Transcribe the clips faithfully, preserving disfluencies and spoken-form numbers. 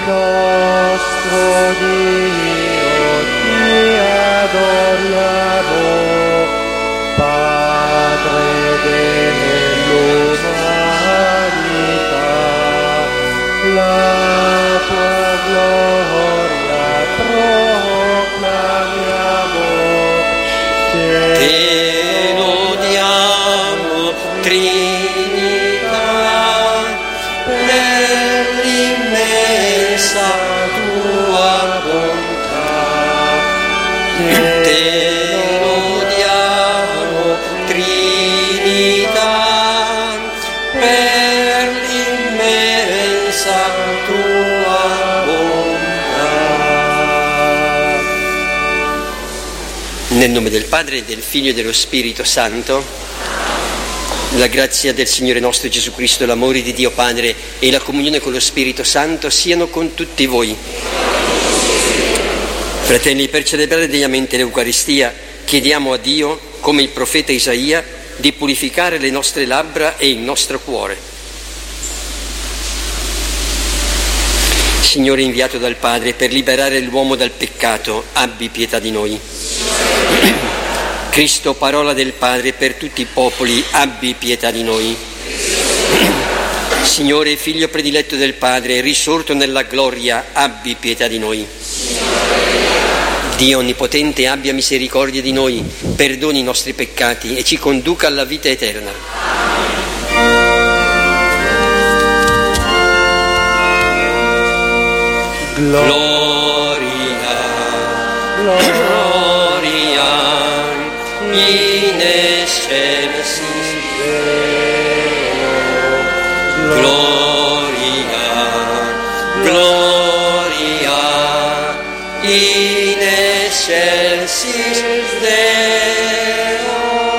nostro Dio, ti adoriamo, Padre dell'umanità, la tua gloria proclamiamo, te lodiamo, Trinità, per l'immensa tua bontà. Te lodiamo, Trinità, per l'immensa tua bontà. Nel nome del Padre, e del Figlio e dello Spirito Santo, la grazia del Signore nostro Gesù Cristo, l'amore di Dio Padre e la comunione con lo Spirito Santo siano con tutti voi. Fratelli, per celebrare degnamente l'Eucaristia chiediamo a Dio, come il profeta Isaia, di purificare le nostre labbra e il nostro cuore. Signore inviato dal Padre per liberare l'uomo dal peccato, abbi pietà di noi. Cristo, parola del Padre per tutti i popoli, abbi pietà di noi. Signore, Figlio prediletto del Padre, risorto nella gloria, abbi pietà di noi. Dio Onnipotente, abbia misericordia di noi, perdoni i nostri peccati e ci conduca alla vita eterna. Gloria, gloria, in excelsis Deo. Gloria, gloria, in excelsis Deo.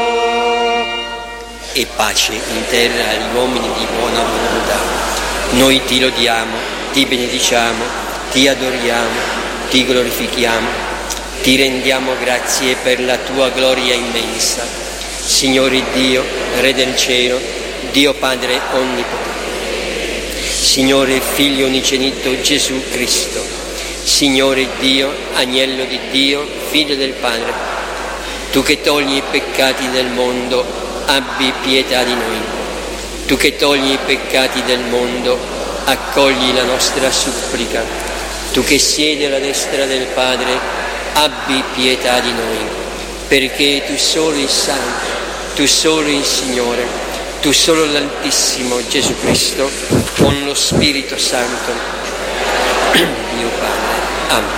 E pace in terra agli uomini di buona volontà. Noi ti lodiamo, ti benediciamo, ti adoriamo, ti glorifichiamo, ti rendiamo grazie per la tua gloria immensa. Signore Dio, Re del cielo, Dio Padre onnipotente, Signore Figlio unigenito Gesù Cristo, Signore Dio, Agnello di Dio, Figlio del Padre, tu che togli i peccati del mondo, abbi pietà di noi. Tu che togli i peccati del mondo, accogli la nostra supplica. Tu che siedi alla destra del Padre, abbi pietà di noi, perché tu solo il Santo, tu solo il Signore, tu solo l'Altissimo Gesù Cristo, con lo Spirito Santo, Dio Padre. Amen.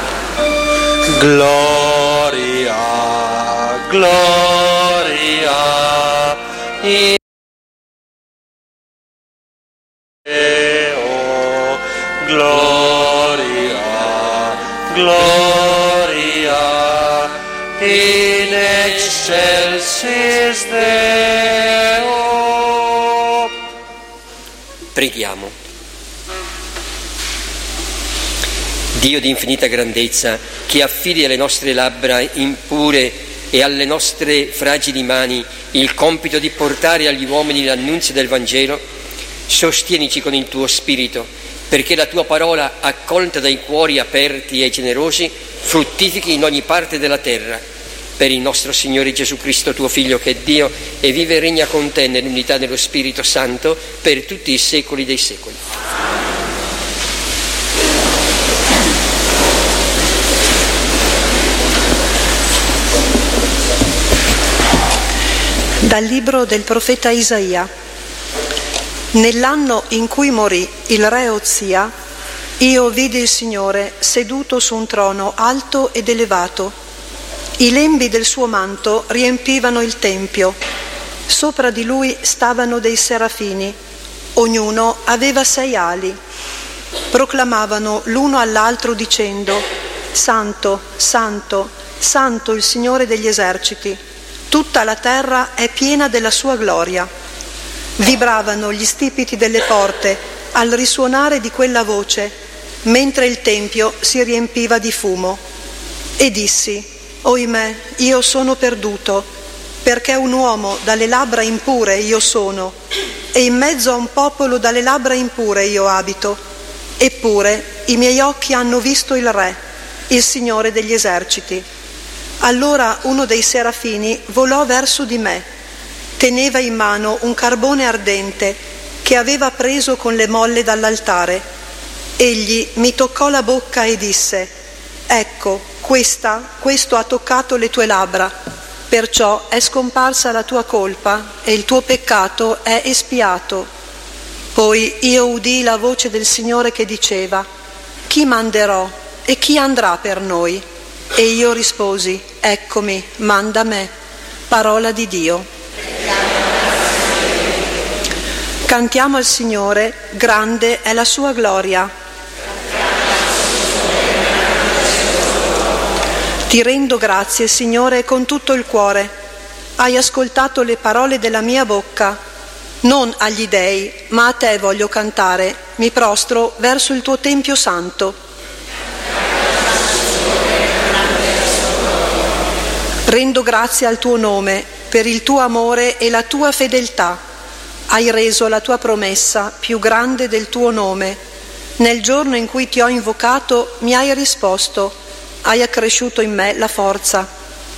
Gloria, gloria, in Deo, gloria, gloria, in excelsis Deo. Preghiamo. Dio di infinita grandezza, che affidi alle nostre labbra impure e alle nostre fragili mani il compito di portare agli uomini l'annunzio del Vangelo, sostienici con il tuo Spirito, perché la tua parola, accolta dai cuori aperti e generosi, fruttifichi in ogni parte della terra. Per il nostro Signore Gesù Cristo, tuo Figlio, che è Dio e vive e regna con te nell'unità dello Spirito Santo per tutti i secoli dei secoli. Dal libro del profeta Isaia. Nell'anno in cui morì il re Ozia, io vidi il Signore seduto su un trono alto ed elevato. I lembi del suo manto riempivano il tempio. Sopra di lui stavano dei serafini. Ognuno aveva sei ali. Proclamavano l'uno all'altro dicendo: Santo, Santo, Santo il Signore degli eserciti. Tutta la terra è piena della sua gloria. Vibravano gli stipiti delle porte al risuonare di quella voce, mentre il tempio si riempiva di fumo. E dissi: Oimè, io sono perduto, perché un uomo dalle labbra impure io sono, e in mezzo a un popolo dalle labbra impure io abito. Eppure i miei occhi hanno visto il Re, il Signore degli eserciti. Allora uno dei serafini volò verso di me. Teneva in mano un carbone ardente che aveva preso con le molle dall'altare. Egli mi toccò la bocca e disse: ecco, questa, questo ha toccato le tue labbra, perciò è scomparsa la tua colpa e il tuo peccato è espiato. Poi io udii la voce del Signore che diceva: chi manderò e chi andrà per noi? E io risposi: eccomi, manda me. Parola di Dio. Cantiamo al Signore, grande è la sua gloria. Ti rendo grazie, Signore, con tutto il cuore. Hai ascoltato le parole della mia bocca. Non agli dei, ma a te voglio cantare. Mi prostro verso il tuo tempio santo. Rendo grazie al tuo nome per il tuo amore e la tua fedeltà. Hai reso la tua promessa più grande del tuo nome. Nel giorno in cui ti ho invocato mi hai risposto. Hai accresciuto in me la forza.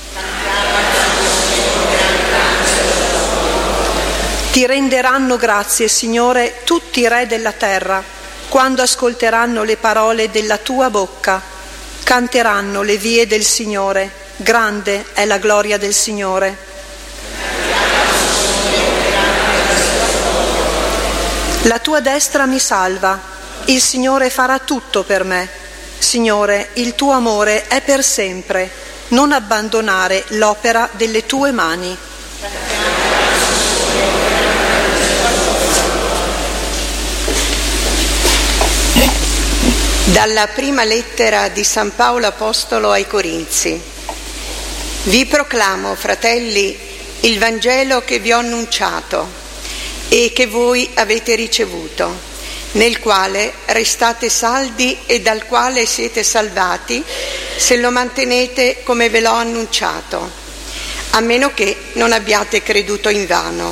Ti renderanno grazie, Signore, tutti i re della terra, quando ascolteranno le parole della tua bocca. Canteranno le vie del Signore, grande è la gloria del Signore. La tua destra mi salva, il Signore farà tutto per me. Signore, il tuo amore è per sempre, non abbandonare l'opera delle tue mani. Dalla prima lettera di San Paolo Apostolo ai Corinzi. Vi proclamo, fratelli, il Vangelo che vi ho annunciato e che voi avete ricevuto, nel quale restate saldi e dal quale siete salvati, se lo mantenete come ve l'ho annunciato, a meno che non abbiate creduto invano.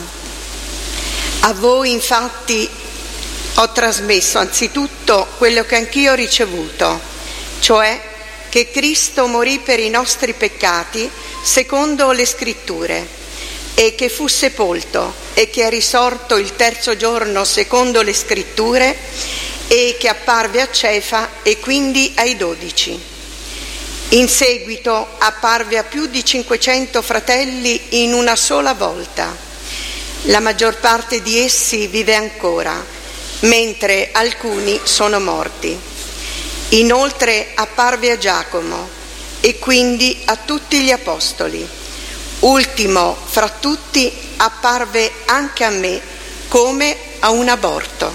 A voi, infatti, ho trasmesso anzitutto quello che anch'io ho ricevuto, cioè che Cristo morì per i nostri peccati secondo le Scritture, e che fu sepolto e che è risorto il terzo giorno secondo le Scritture, e che apparve a Cefa e quindi ai dodici. In seguito apparve a più di cinquecento fratelli in una sola volta. La maggior parte di essi vive ancora, mentre alcuni sono morti. Inoltre apparve a Giacomo e quindi a tutti gli apostoli. Ultimo fra tutti apparve anche a me come a un aborto.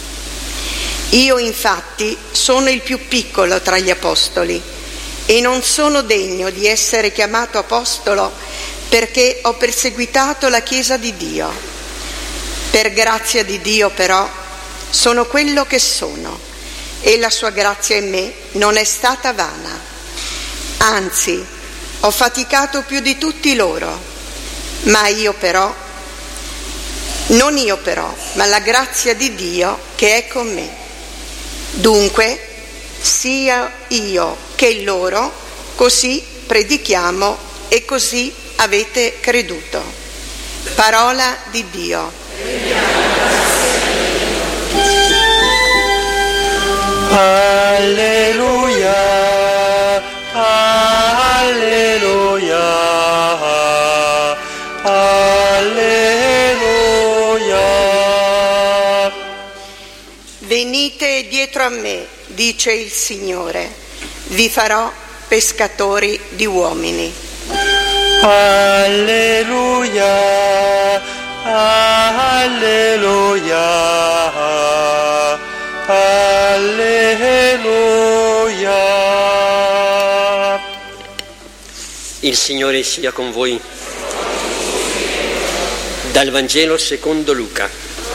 Io infatti sono il più piccolo tra gli apostoli e non sono degno di essere chiamato apostolo perché ho perseguitato la Chiesa di Dio. Per grazia di Dio però sono quello che sono e la sua grazia in me non è stata vana. Anzi, ho faticato più di tutti loro, ma io però, non io però, ma la grazia di Dio che è con me. Dunque, sia io che loro, così predichiamo e così avete creduto. Parola di Dio. Alleluia, alleluia, alleluia. Venite dietro a me, dice il Signore, vi farò pescatori di uomini. Alleluia, alleluia, alleluia. Il Signore sia con voi. Dal Vangelo secondo Luca.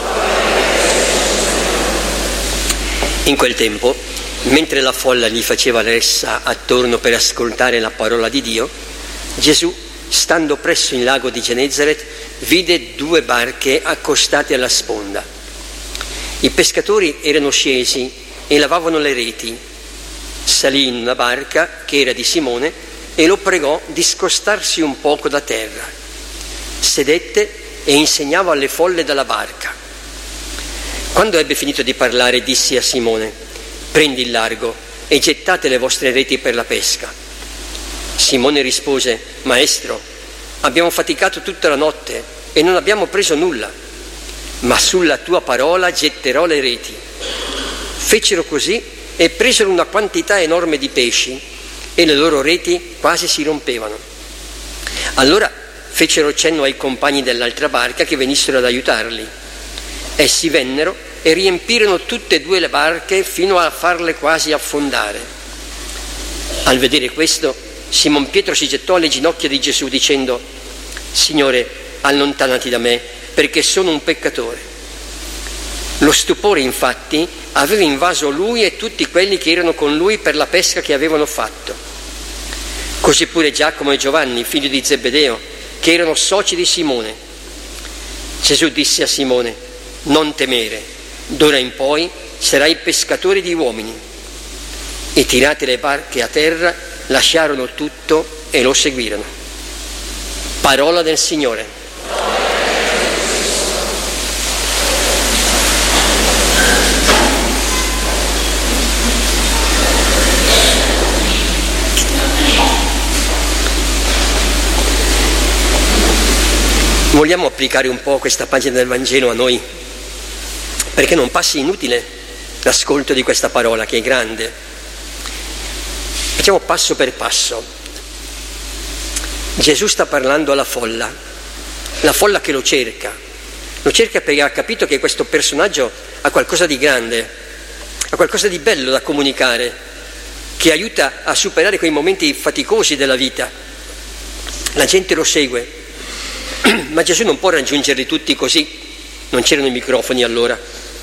In quel tempo, mentre la folla gli faceva ressa attorno per ascoltare la parola di Dio, Gesù, stando presso il lago di Genesaret, vide due barche accostate alla sponda. I pescatori erano scesi e lavavano le reti. Salì in una barca che era di Simone e lo pregò di scostarsi un poco da terra. Sedette e insegnava alle folle dalla barca. Quando ebbe finito di parlare, disse a Simone: prendi il largo e gettate le vostre reti per la pesca. Simone rispose: Maestro, abbiamo faticato tutta la notte e non abbiamo preso nulla, ma sulla tua parola getterò le reti. Fecero così e presero una quantità enorme di pesci e le loro reti quasi si rompevano. Allora fecero cenno ai compagni dell'altra barca che venissero ad aiutarli. Essi vennero e riempirono tutte e due le barche fino a farle quasi affondare. Al vedere questo, Simon Pietro si gettò alle ginocchia di Gesù dicendo: Signore, allontanati da me, perché sono un peccatore. Lo stupore, infatti, aveva invaso lui e tutti quelli che erano con lui per la pesca che avevano fatto. Così pure Giacomo e Giovanni, figli di Zebedeo, che erano soci di Simone. Gesù disse a Simone: non temere, d'ora in poi sarai pescatore di uomini. E tirate le barche a terra, lasciarono tutto e lo seguirono. Parola del Signore. Vogliamo applicare un po' questa pagina del Vangelo a noi, perché non passi inutile l'ascolto di questa parola che è grande. Facciamo passo per passo. Gesù sta parlando alla folla, la folla che lo cerca, lo cerca perché ha capito che questo personaggio ha qualcosa di grande, ha qualcosa di bello da comunicare, che aiuta a superare quei momenti faticosi della vita. La gente lo segue. Ma Gesù non può raggiungerli tutti così, non c'erano i microfoni allora.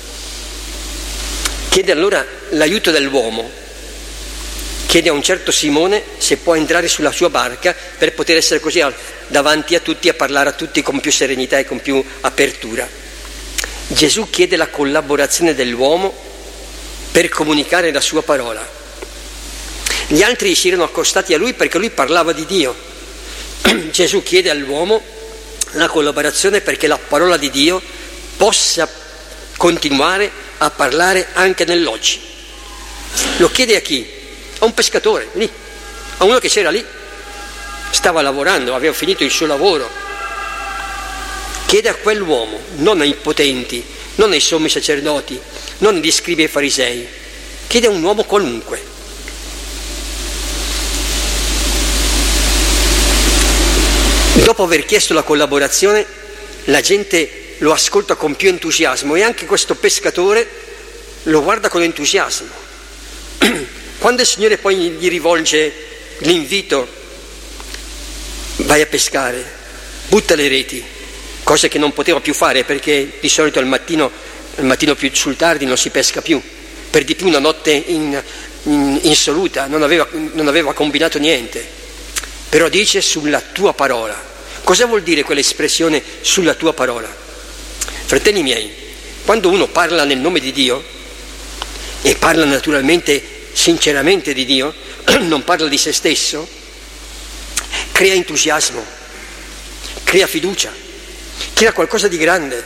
Chiede allora l'aiuto dell'uomo, chiede a un certo Simone se può entrare sulla sua barca per poter essere così davanti a tutti, a parlare a tutti con più serenità e con più apertura. Gesù chiede la collaborazione dell'uomo per comunicare la sua parola. Gli altri si erano accostati a lui perché lui parlava di Dio. Gesù chiede all'uomo la collaborazione perché la parola di Dio possa continuare a parlare anche nell'oggi. Lo chiede a chi? A un pescatore, lì, a uno che c'era lì, stava lavorando, aveva finito il suo lavoro. Chiede a quell'uomo, non ai potenti, non ai sommi sacerdoti, non agli scribi e farisei, chiede a un uomo qualunque. Dopo aver chiesto la collaborazione, la gente lo ascolta con più entusiasmo e anche questo pescatore lo guarda con entusiasmo. Quando il Signore poi gli rivolge l'invito: vai a pescare, butta le reti, cose che non poteva più fare perché di solito al mattino, al mattino più sul tardi non si pesca più, per di più una notte in, in, insoluta, non aveva, non aveva combinato niente, però dice sulla tua parola. Cosa vuol dire quell'espressione sulla tua parola? Fratelli miei, quando uno parla nel nome di Dio e parla naturalmente sinceramente di Dio, non parla di se stesso, crea entusiasmo, crea fiducia, crea qualcosa di grande.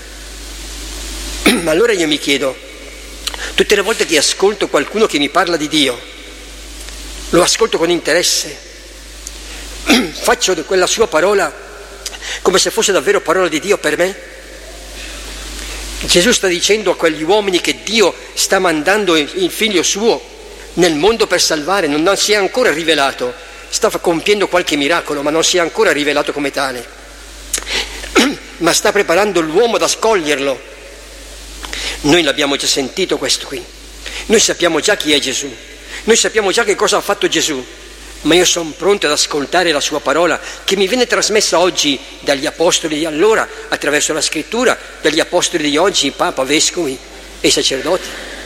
Ma allora io mi chiedo, tutte le volte che ascolto qualcuno che mi parla di Dio, lo ascolto con interesse, faccio di quella sua parola come se fosse davvero parola di Dio per me? Gesù sta dicendo a quegli uomini che Dio sta mandando il figlio suo nel mondo per salvare, non si è ancora rivelato, sta compiendo qualche miracolo ma non si è ancora rivelato come tale, ma sta preparando l'uomo ad accoglierlo. Noi l'abbiamo già sentito questo qui, noi sappiamo già chi è Gesù, noi sappiamo già che cosa ha fatto Gesù, ma io sono pronto ad ascoltare la sua parola che mi viene trasmessa oggi dagli apostoli di allora, attraverso la scrittura, dagli apostoli di oggi, Papa, Vescovi e sacerdoti.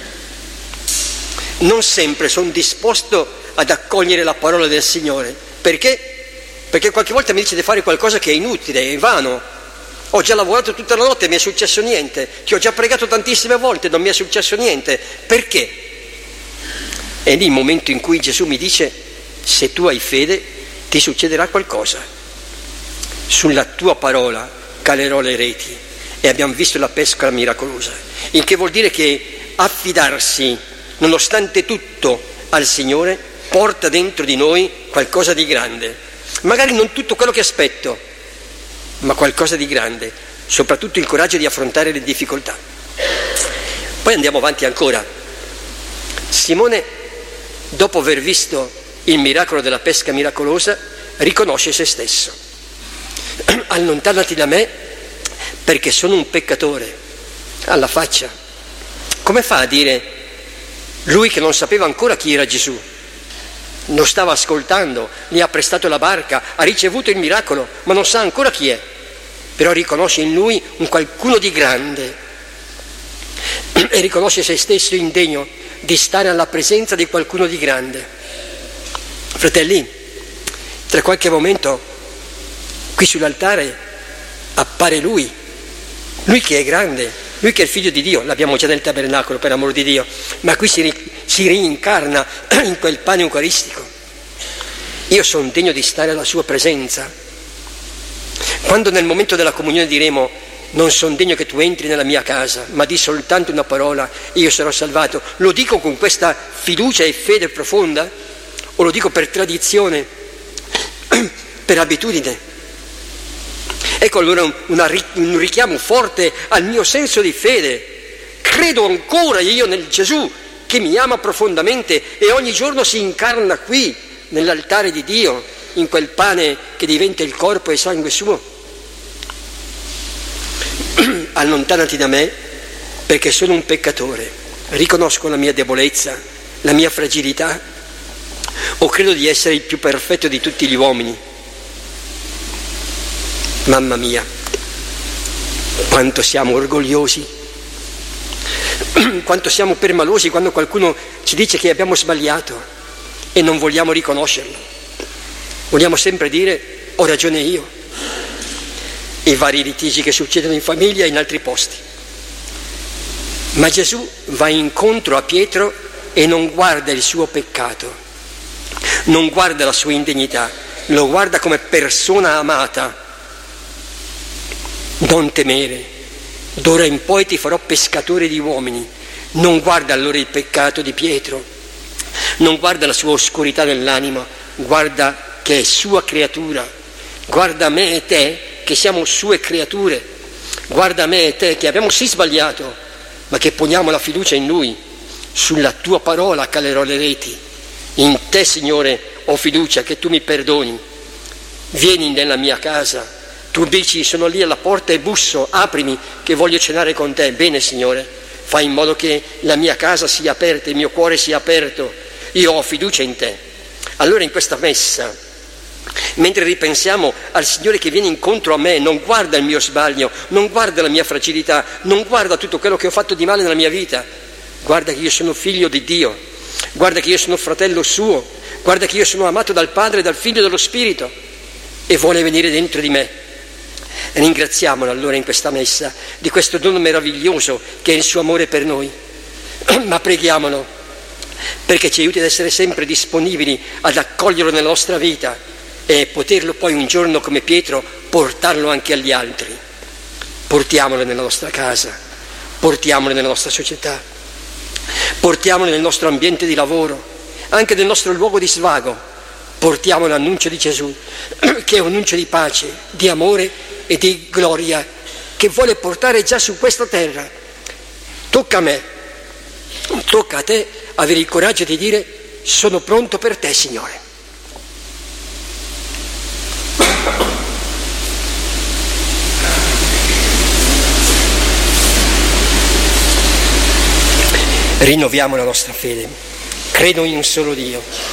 Non sempre sono disposto ad accogliere la parola del Signore. Perché? Perché qualche volta mi dice di fare qualcosa che è inutile, è vano. Ho già lavorato tutta la notte e mi è successo niente. Ti ho già pregato tantissime volte, non mi è successo niente. Perché? È lì il momento in cui Gesù mi dice: se tu hai fede ti succederà qualcosa, sulla tua parola calerò le reti. E abbiamo visto la pesca miracolosa, il che vuol dire che affidarsi nonostante tutto al Signore porta dentro di noi qualcosa di grande, magari non tutto quello che aspetto, ma qualcosa di grande, soprattutto il coraggio di affrontare le difficoltà. Poi andiamo avanti ancora. Simone, dopo aver visto il miracolo della pesca miracolosa, riconosce se stesso: allontanati da me perché sono un peccatore. Alla faccia. Come fa a dire lui che non sapeva ancora chi era Gesù? Non stava ascoltando, gli ha prestato la barca, ha ricevuto il miracolo, ma non sa ancora chi è. Però riconosce in lui un qualcuno di grande e riconosce se stesso indegno di stare alla presenza di qualcuno di grande. Fratelli, tra qualche momento qui sull'altare appare lui, lui che è grande, lui che è il figlio di Dio, l'abbiamo già nel tabernacolo per amor di Dio, ma qui si, ri, si rincarna in quel pane eucaristico. Io sono degno di stare alla sua presenza. Quando nel momento della comunione diremo: non sono degno che tu entri nella mia casa, ma di soltanto una parola, io sarò salvato, lo dico con questa fiducia e fede profonda, o lo dico per tradizione, per abitudine? Ecco allora un, una, un richiamo forte al mio senso di fede. Credo ancora io nel Gesù che mi ama profondamente e ogni giorno si incarna qui nell'altare di Dio, in quel pane che diventa il corpo e sangue suo. Allontanati da me perché sono un peccatore, riconosco la mia debolezza, la mia fragilità, o credo di essere il più perfetto di tutti gli uomini. Mamma mia, quanto siamo orgogliosi, quanto siamo permalosi quando qualcuno ci dice che abbiamo sbagliato e non vogliamo riconoscerlo. Vogliamo sempre dire: ho ragione io. I vari litigi che succedono in famiglia e in altri posti. Ma Gesù va incontro a Pietro e non guarda il suo peccato, non guarda la sua indegnità, lo guarda come persona amata. Non temere, d'ora in poi ti farò pescatore di uomini. Non guarda allora il peccato di Pietro, non guarda la sua oscurità nell'anima, guarda che è sua creatura, guarda me e te che siamo sue creature, guarda me e te che abbiamo sì sbagliato, ma che poniamo la fiducia in Lui. Sulla tua parola calerò le reti, in te Signore ho fiducia che tu mi perdoni. Vieni nella mia casa. Tu dici: sono lì alla porta e busso, aprimi che voglio cenare con te. Bene Signore, fai in modo che la mia casa sia aperta, il mio cuore sia aperto, io ho fiducia in te. Allora in questa messa, mentre ripensiamo al Signore che viene incontro a me, non guarda il mio sbaglio, non guarda la mia fragilità, non guarda tutto quello che ho fatto di male nella mia vita, guarda che io sono figlio di Dio, guarda che io sono fratello suo, guarda che io sono amato dal Padre, dal Figlio e dallo Spirito, e vuole venire dentro di me. Ringraziamolo allora in questa messa di questo dono meraviglioso che è il suo amore per noi, ma preghiamolo perché ci aiuti ad essere sempre disponibili ad accoglierlo nella nostra vita e poterlo poi un giorno come Pietro portarlo anche agli altri. Portiamolo nella nostra casa, portiamolo nella nostra società, portiamolo nel nostro ambiente di lavoro, anche nel nostro luogo di svago. Portiamo l'annuncio di Gesù, che è un annuncio di pace, di amore e di gloria, che vuole portare già su questa terra. Tocca a me, tocca a te avere il coraggio di dire: sono pronto per te, Signore. Rinnoviamo la nostra fede. Credo in un solo Dio.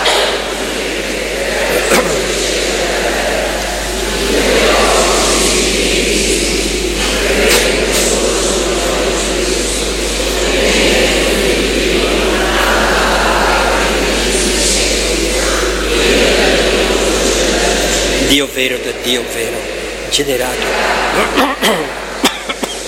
Dio vero da Dio vero, generato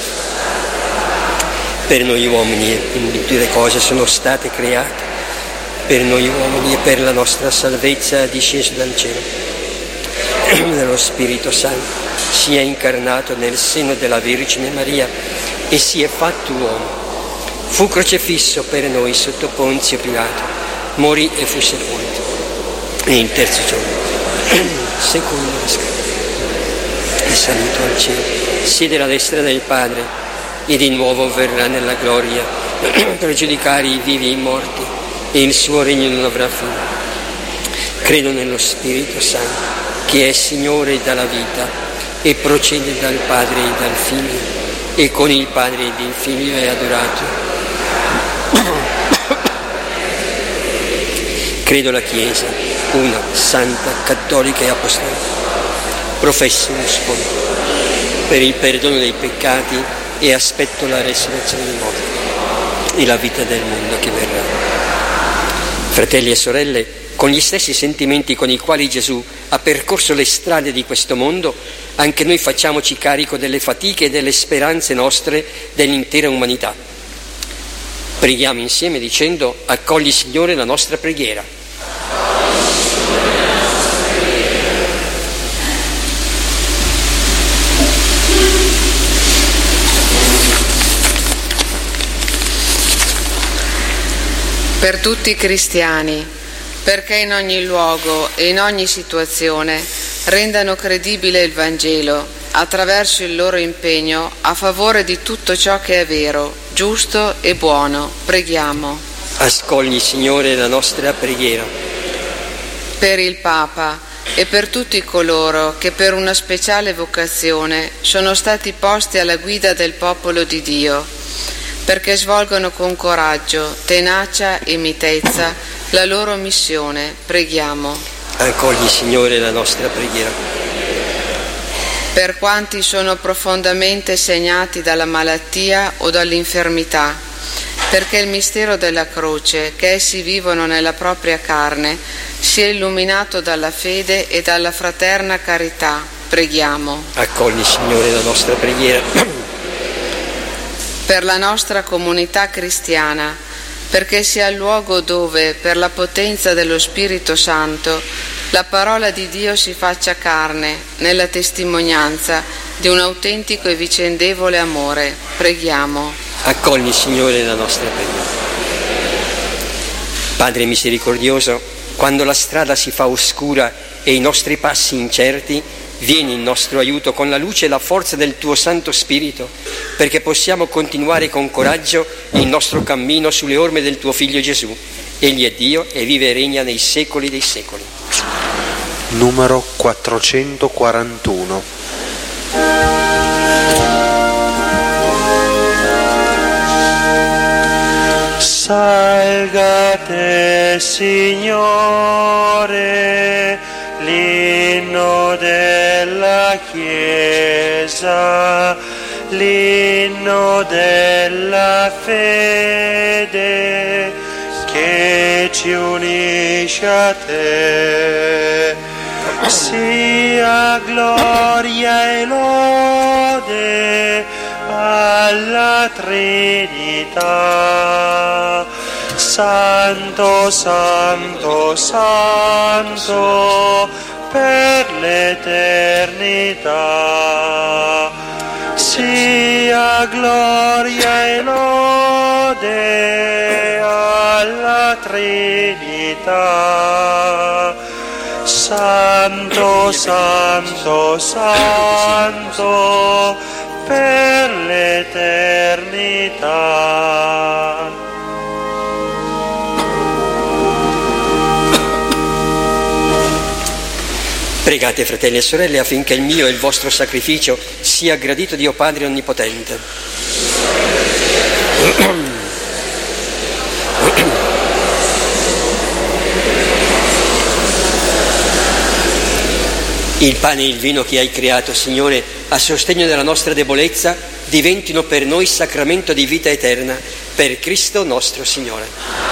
per noi uomini, in tutte le cose sono state create per noi uomini e per la nostra salvezza, disceso dal cielo, dello Spirito Santo, si è incarnato nel seno della Vergine Maria e si è fatto uomo. Fu crocifisso per noi sotto Ponzio Pilato, morì e fu sepolto. E il terzo giorno, secondo la scrittura, è salito al cielo, siede alla destra del Padre e di nuovo verrà nella gloria per giudicare i vivi e i morti, e il suo regno non avrà fine. Credo nello Spirito Santo, che è Signore dalla vita e procede dal Padre e dal Figlio, e con il Padre ed il Figlio è adorato. Credo la Chiesa, una, santa, cattolica e apostolica. Professo uno sposo per il perdono dei peccati e aspetto la resurrezione dei morti e la vita del mondo che verrà. Fratelli e sorelle, con gli stessi sentimenti con i quali Gesù ha percorso le strade di questo mondo, anche noi facciamoci carico delle fatiche e delle speranze nostre dell'intera umanità. Preghiamo insieme dicendo: accogli, Signore, la nostra preghiera. Per tutti i cristiani, perché in ogni luogo e in ogni situazione rendano credibile il Vangelo attraverso il loro impegno a favore di tutto ciò che è vero, giusto e buono. Preghiamo. Ascolgi, Signore, la nostra preghiera. Per il Papa e per tutti coloro che per una speciale vocazione sono stati posti alla guida del popolo di Dio, perché svolgono con coraggio, tenacia e mitezza la loro missione. Preghiamo. Accogli, Signore, la nostra preghiera. Per quanti sono profondamente segnati dalla malattia o dall'infermità, perché il mistero della croce, che essi vivono nella propria carne, sia illuminato dalla fede e dalla fraterna carità. Preghiamo. Accogli, Signore, la nostra preghiera. Per la nostra comunità cristiana, perché sia il luogo dove, per la potenza dello Spirito Santo, la parola di Dio si faccia carne nella testimonianza di un autentico e vicendevole amore. Preghiamo. Accogli, Signore, la nostra preghiera. Padre misericordioso, quando la strada si fa oscura e i nostri passi incerti, vieni in nostro aiuto con la luce e la forza del tuo Santo Spirito, perché possiamo continuare con coraggio il nostro cammino sulle orme del tuo Figlio Gesù. Egli è Dio e vive e regna nei secoli dei secoli. Numero quattrocentoquarantuno. Salga te, Signore, l'inno della Chiesa, l'inno della fede che ci unisce a te. Sia gloria e lode alla Trinità. Santo, santo, santo per l'eternità. Sia gloria e lode alla Trinità. Santo, santo, santo per l'eternità. Pregate, fratelli e sorelle, affinché il mio e il vostro sacrificio sia gradito Dio Padre Onnipotente. Il pane e il vino che hai creato, Signore, a sostegno della nostra debolezza, diventino per noi sacramento di vita eterna, per Cristo nostro Signore.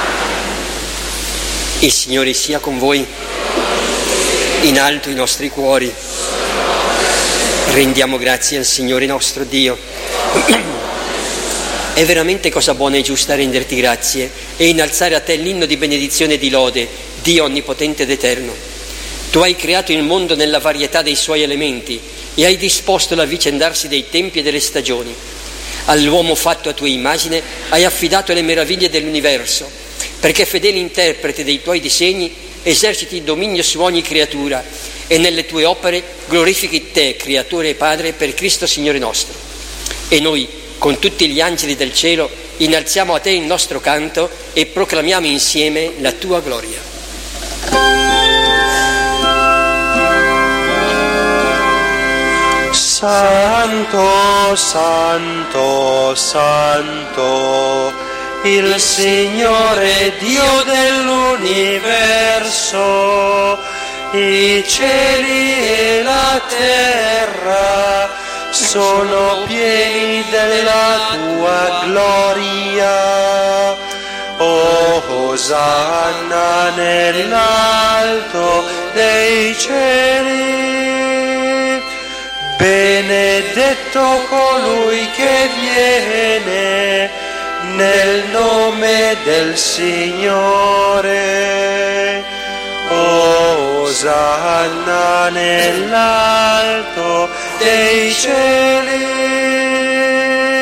Il Signore sia con voi. In alto i nostri cuori. Rendiamo grazie al Signore nostro Dio. È veramente cosa buona e giusta renderti grazie e innalzare a te l'inno di benedizione e di lode, Dio onnipotente ed eterno. Tu hai creato il mondo nella varietà dei suoi elementi e hai disposto l'avvicendarsi dei tempi e delle stagioni. All'uomo fatto a tua immagine hai affidato le meraviglie dell'universo, perché fedele interprete dei tuoi disegni eserciti dominio su ogni creatura e nelle tue opere glorifichi te, creatore e padre, per Cristo Signore nostro. E noi, con tutti gli angeli del cielo, innalziamo a te il nostro canto e proclamiamo insieme la tua gloria. Santo, santo, santo, il Signore Dio dell'universo, i cieli e la terra sono pieni della tua gloria. O Osanna nell'alto dei cieli, benedetto colui che viene nel nome del Signore. Osanna nell'alto dei cieli.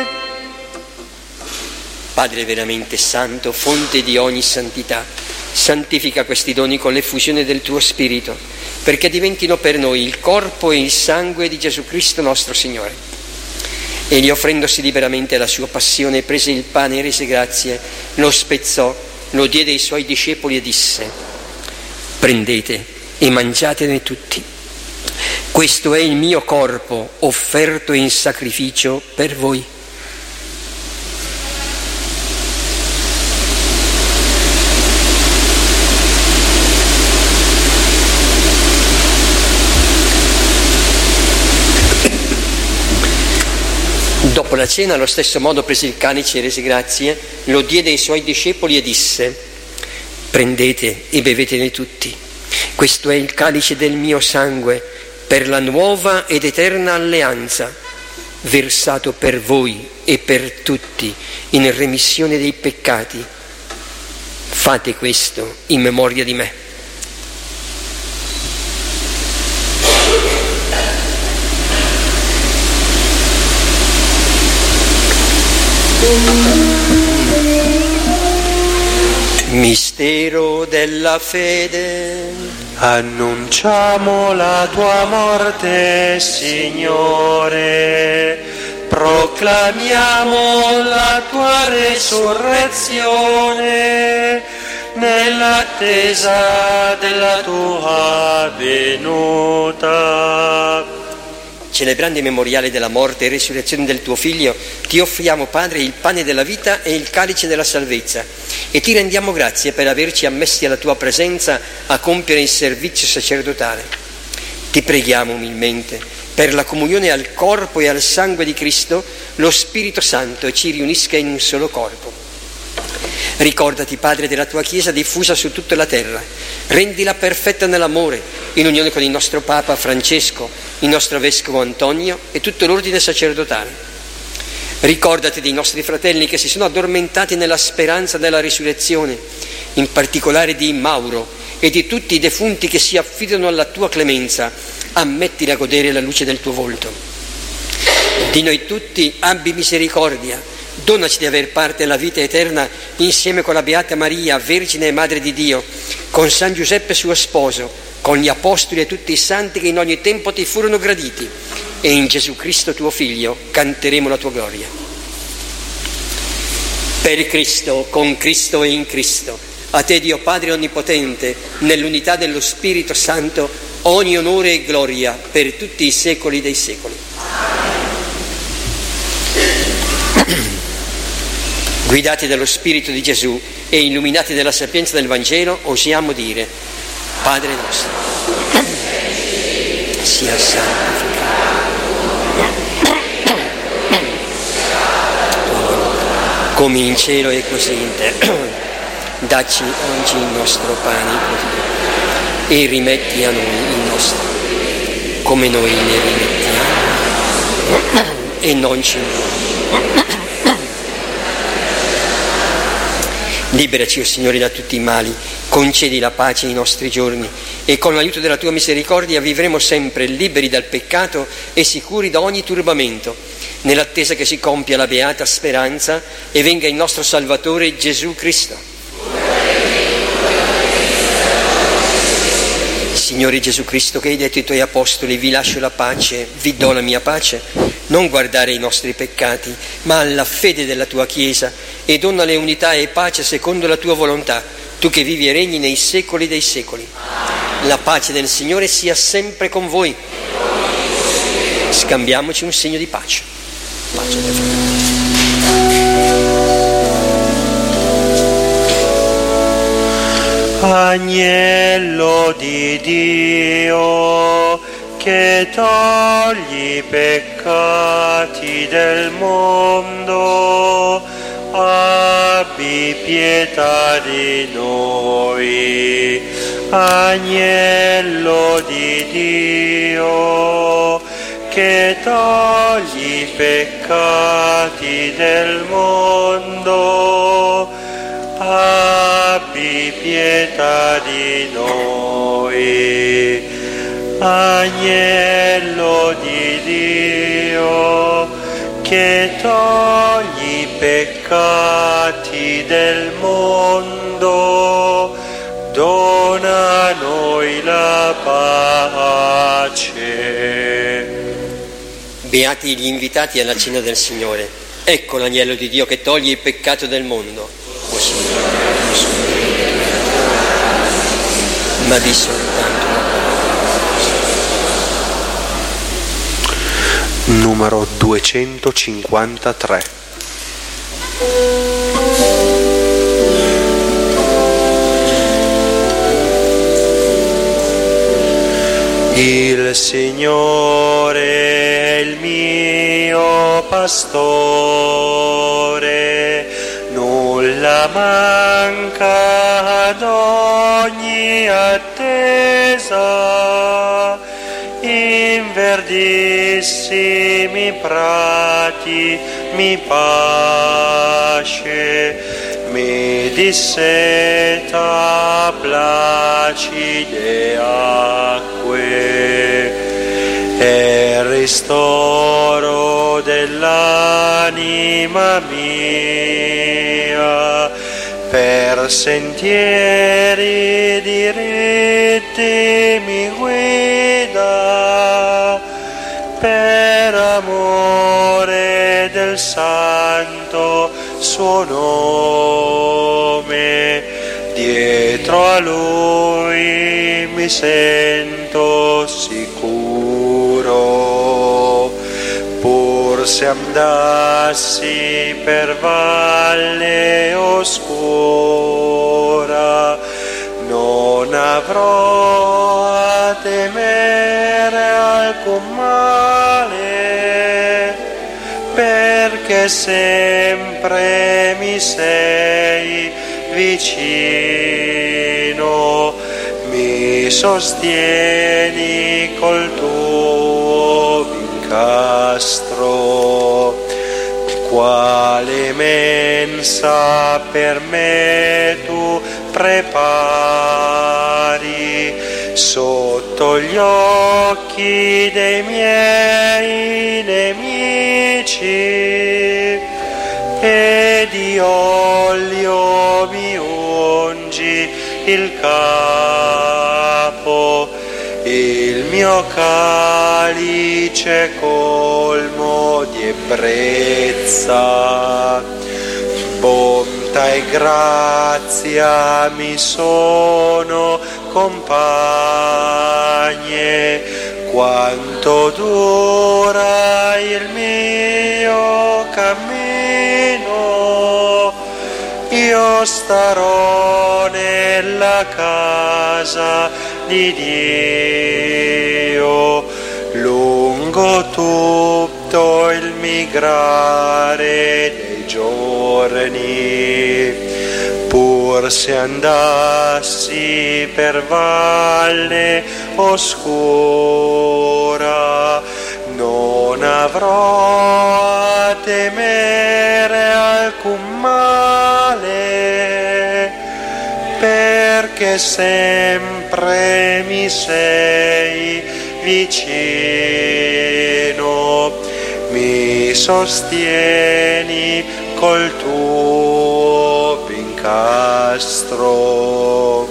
Padre veramente santo, fonte di ogni santità, santifica questi doni con l'effusione del tuo Spirito, perché diventino per noi il corpo e il sangue di Gesù Cristo nostro Signore. Egli, offrendosi liberamente alla sua passione, prese il pane e rese grazie, lo spezzò, lo diede ai suoi discepoli e disse: prendete e mangiatene tutti. Questo è il mio corpo offerto in sacrificio per voi. Dopo la cena, allo stesso modo, prese il calice e rese grazie, lo diede ai suoi discepoli e disse: prendete e bevetene tutti. Questo è il calice del mio sangue per la nuova ed eterna alleanza, versato per voi e per tutti in remissione dei peccati. Fate questo in memoria di me. Mistero della fede. Annunciamo la tua morte, Signore, proclamiamo la tua resurrezione nell'attesa della tua venuta. Celebrando il memoriale della morte e resurrezione del tuo Figlio, ti offriamo, Padre, il pane della vita e il calice della salvezza, e ti rendiamo grazie per averci ammessi alla tua presenza a compiere il servizio sacerdotale. Ti preghiamo umilmente per la comunione al corpo e al sangue di Cristo, lo Spirito Santo ci riunisca in un solo corpo. Ricordati, Padre, della tua Chiesa diffusa su tutta la terra, rendila perfetta nell'amore, in unione con il nostro Papa Francesco, il nostro Vescovo Antonio e tutto l'ordine sacerdotale. Ricordati dei nostri fratelli che si sono addormentati nella speranza della risurrezione, in particolare di Mauro e di tutti i defunti che si affidano alla tua clemenza. Ammettili a godere la luce del tuo volto. Di noi tutti abbi misericordia. Donaci di aver parte alla vita eterna insieme con la Beata Maria, Vergine e Madre di Dio, con San Giuseppe suo sposo, con gli Apostoli e tutti i santi che in ogni tempo ti furono graditi, e in Gesù Cristo tuo Figlio canteremo la tua gloria. Per Cristo, con Cristo e in Cristo, a te Dio Padre Onnipotente, nell'unità dello Spirito Santo, ogni onore e gloria per tutti i secoli dei secoli. Guidati dallo Spirito di Gesù e illuminati dalla sapienza del Vangelo, osiamo dire: Padre nostro, sia santificato, come in cielo e così in terra. Dacci oggi il nostro pane quotidiano e rimetti a noi il nostro, come noi ne rimettiamo, e non ci Liberaci, o Signore, da tutti i mali, concedi la pace ai nostri giorni e con l'aiuto della tua misericordia vivremo sempre liberi dal peccato e sicuri da ogni turbamento, nell'attesa che si compia la beata speranza e venga il nostro Salvatore Gesù Cristo. Signore Gesù Cristo, che hai detto ai tuoi apostoli: vi lascio la pace, vi do la mia pace, non guardare ai nostri peccati, ma alla fede della tua Chiesa, e donale unità e pace secondo la tua volontà, tu che vivi e regni nei secoli dei secoli. La pace del Signore sia sempre con voi. Scambiamoci un segno di pace. Pace del Signore. Agnello di Dio, che togli i peccati del mondo, abbi pietà di noi. Agnello di Dio, che togli i peccati del mondo, abbi pietà di noi. Agnello di Dio, che togli i peccati del mondo, dona a noi la pace. Beati gli invitati alla cena del Signore. Ecco l'agnello di Dio che toglie il peccato del mondo. O Signore, ma di soltanto numero duecentocinquantatré. Il Signore è il mio pastore, nulla manca ad ogni attesa. In verdissimi prati mi pasce, mi disseta placide acque, è ristoro dell'anima mia. Per sentieri diritti mi guida, per amore del santo suo nome. Dietro a lui mi sento sicuro, pur se andassi per valle oscura, non avrò a temere alcun male, perché sempre mi sei vicino, mi sostieni col tuo vincastro. Quale mensa per me tu prepari sotto gli occhi dei miei nemici, e di olio mi ungi il capo, il mio calice colmo di ebbrezza. Bontà e grazia mi sono compagne, quanto dura il mio cammino. Io starò nella casa di Dio lungo tutto il migrare dei giorni, pur se andassi per valle oscura, non avrò a temere alcun male, che sempre mi sei vicino, mi sostieni col tuo incastro.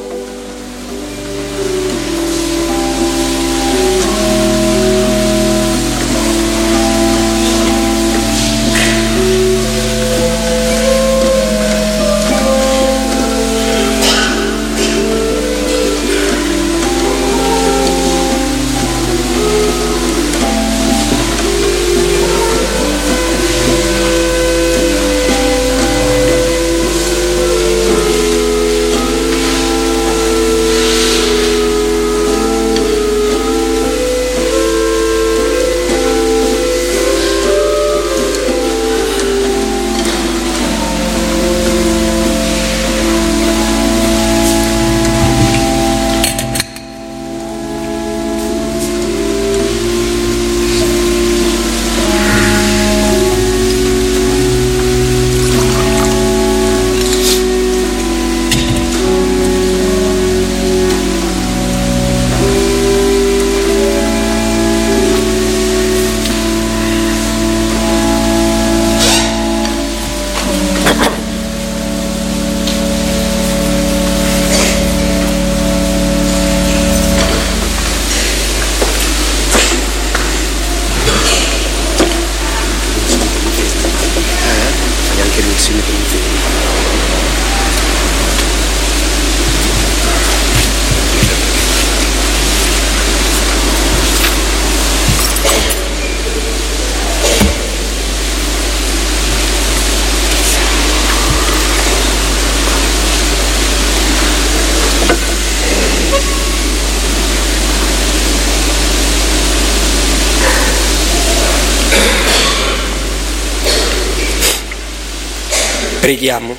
Preghiamo.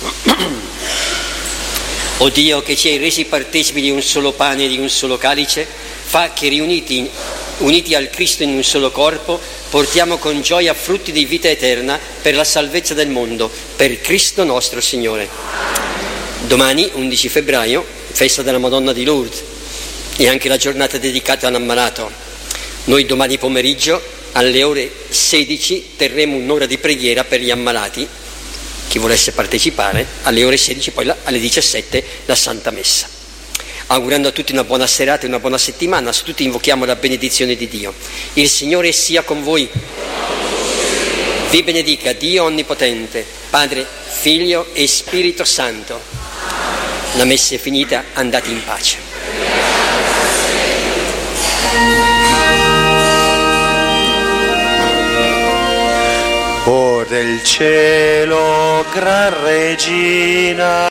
O Dio, che ci hai resi partecipi di un solo pane e di un solo calice, fa che riuniti uniti al Cristo in un solo corpo, portiamo con gioia frutti di vita eterna per la salvezza del mondo, per Cristo nostro Signore. Domani, undici febbraio, festa della Madonna di Lourdes, e anche la giornata dedicata all'ammalato. Noi domani pomeriggio alle ore sedici terremo un'ora di preghiera per gli ammalati. Chi volesse partecipare, alle ore sedici, poi alle diciassette la Santa Messa. Augurando a tutti una buona serata e una buona settimana, su tutti invochiamo la benedizione di Dio. Il Signore sia con voi. Vi benedica Dio Onnipotente, Padre, Figlio e Spirito Santo. La Messa è finita, andate in pace. O del cielo, gran regina,